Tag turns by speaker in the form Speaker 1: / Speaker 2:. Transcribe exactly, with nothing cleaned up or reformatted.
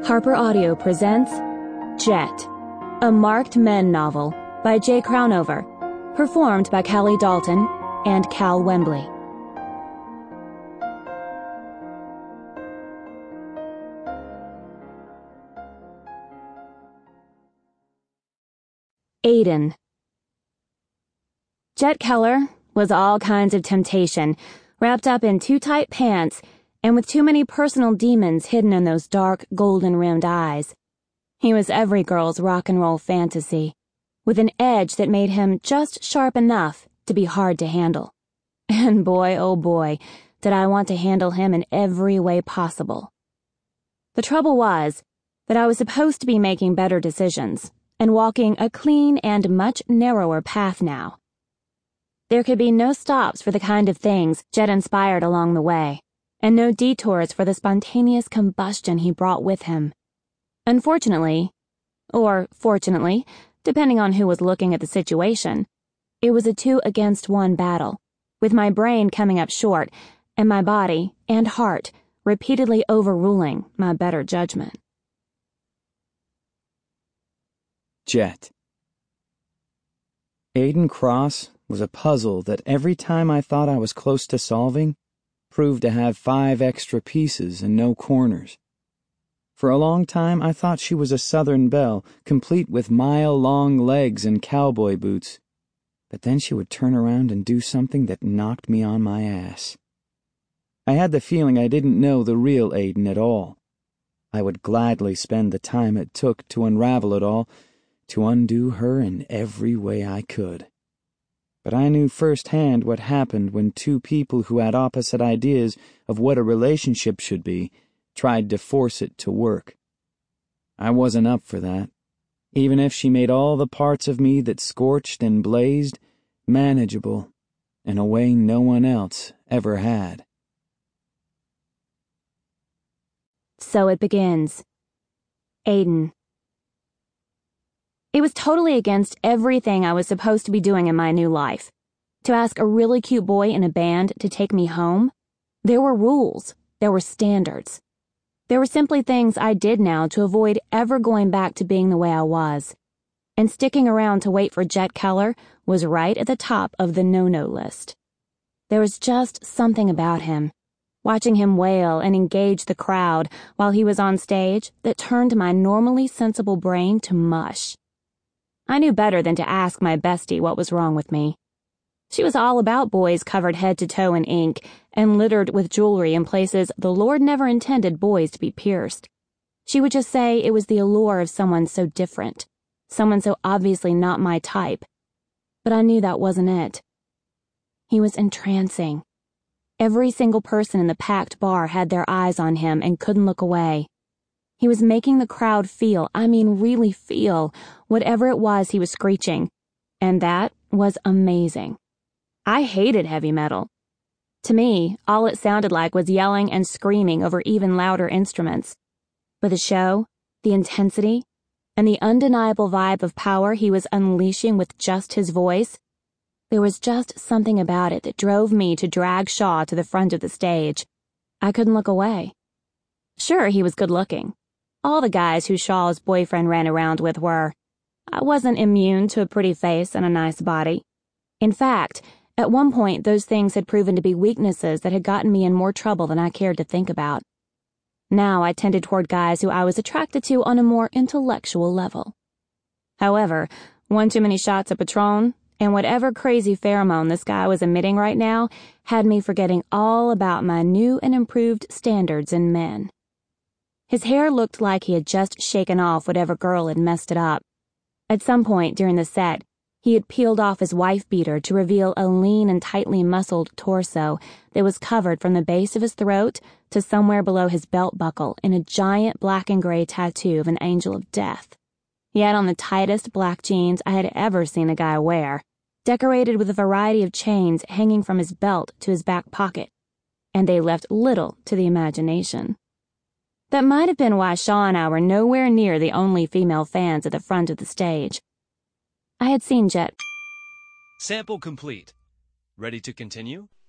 Speaker 1: Harper Audio presents Jet, a marked men novel by Jay Crownover, performed by Callie Dalton and Cal Wembley. Aiden. Jet Keller was all kinds of temptation, wrapped up in too tight pants and with too many personal demons hidden in those dark, golden-rimmed eyes. He was every girl's rock and roll fantasy, with an edge that made him just sharp enough to be hard to handle. And boy, oh boy, did I want to handle him in every way possible. The trouble was that I was supposed to be making better decisions and walking a clean and much narrower path now. There could be no stops for the kind of things Jet inspired along the way, and no detours for the spontaneous combustion he brought with him. Unfortunately, or fortunately, depending on who was looking at the situation, it was a two-against-one battle, with my brain coming up short and my body and heart repeatedly overruling my better judgment.
Speaker 2: Jet. Aiden Cross was a puzzle that every time I thought I was close to solving, proved to have five extra pieces and no corners. For a long time I thought she was a Southern belle, complete with mile-long legs and cowboy boots. But then she would turn around and do something that knocked me on my ass. I had the feeling I didn't know the real Aiden at all. I would gladly spend the time it took to unravel it all, to undo her in every way I could. But I knew firsthand what happened when two people who had opposite ideas of what a relationship should be tried to force it to work. I wasn't up for that, even if she made all the parts of me that scorched and blazed manageable in a way no one else ever had.
Speaker 1: So it begins. Aiden. It was totally against everything I was supposed to be doing in my new life. To ask a really cute boy in a band to take me home? There were rules. There were standards. There were simply things I did now to avoid ever going back to being the way I was. And sticking around to wait for Jet Keller was right at the top of the no-no list. There was just something about him, watching him wail and engage the crowd while he was on stage, that turned my normally sensible brain to mush. I knew better than to ask my bestie what was wrong with me. She was all about boys covered head to toe in ink and littered with jewelry in places the Lord never intended boys to be pierced. She would just say it was the allure of someone so different, someone so obviously not my type. But I knew that wasn't it. He was entrancing. Every single person in the packed bar had their eyes on him and couldn't look away. He was making the crowd feel, I mean really feel, whatever it was he was screeching. And that was amazing. I hated heavy metal. To me, all it sounded like was yelling and screaming over even louder instruments. But the show, the intensity, and the undeniable vibe of power he was unleashing with just his voice, there was just something about it that drove me to drag Shaw to the front of the stage. I couldn't look away. Sure, he was good looking. All the guys who Shaw's boyfriend ran around with were. I wasn't immune to a pretty face and a nice body. In fact, at one point those things had proven to be weaknesses that had gotten me in more trouble than I cared to think about. Now I tended toward guys who I was attracted to on a more intellectual level. However, one too many shots of Patron, and whatever crazy pheromone this guy was emitting right now had me forgetting all about my new and improved standards in men. His hair looked like he had just shaken off whatever girl had messed it up. At some point during the set, he had peeled off his wife-beater to reveal a lean and tightly muscled torso that was covered from the base of his throat to somewhere below his belt buckle in a giant black and gray tattoo of an angel of death. He had on the tightest black jeans I had ever seen a guy wear, decorated with a variety of chains hanging from his belt to his back pocket, and they left little to the imagination. That might have been why Shaw and I were nowhere near the only female fans at the front of the stage. I had seen Jet.
Speaker 3: Sample complete. Ready to continue?